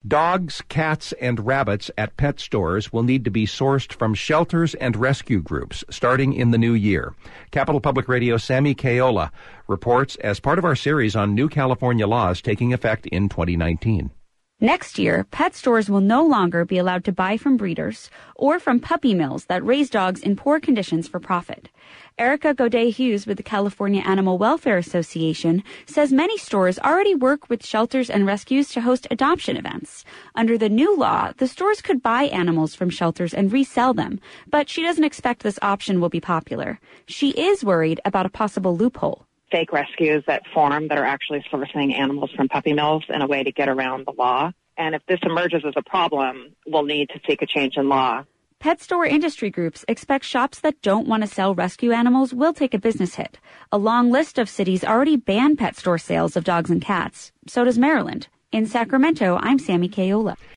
Dogs, cats, and rabbits at pet stores will need to be sourced from shelters and rescue groups starting in the new year. Capital Public Radio Sammy Kayola reports as part of our series on new California laws taking effect in 2019. Next year, pet stores will no longer be allowed to buy from breeders or from puppy mills that raise dogs in poor conditions for profit. Erica Godet-Hughes with the California Animal Welfare Association says many stores already work with shelters and rescues to host adoption events. Under the new law, the stores could buy animals from shelters and resell them, but she doesn't expect this option will be popular. She is worried about a possible loophole. Fake rescues that form that are actually sourcing animals from puppy mills in a way to get around the law. And if this emerges as a problem, we'll need to seek a change in law. Pet store industry groups expect shops that don't want to sell rescue animals will take a business hit. A long list of cities already ban pet store sales of dogs and cats. So does Maryland. In Sacramento, I'm Sammy Kayola.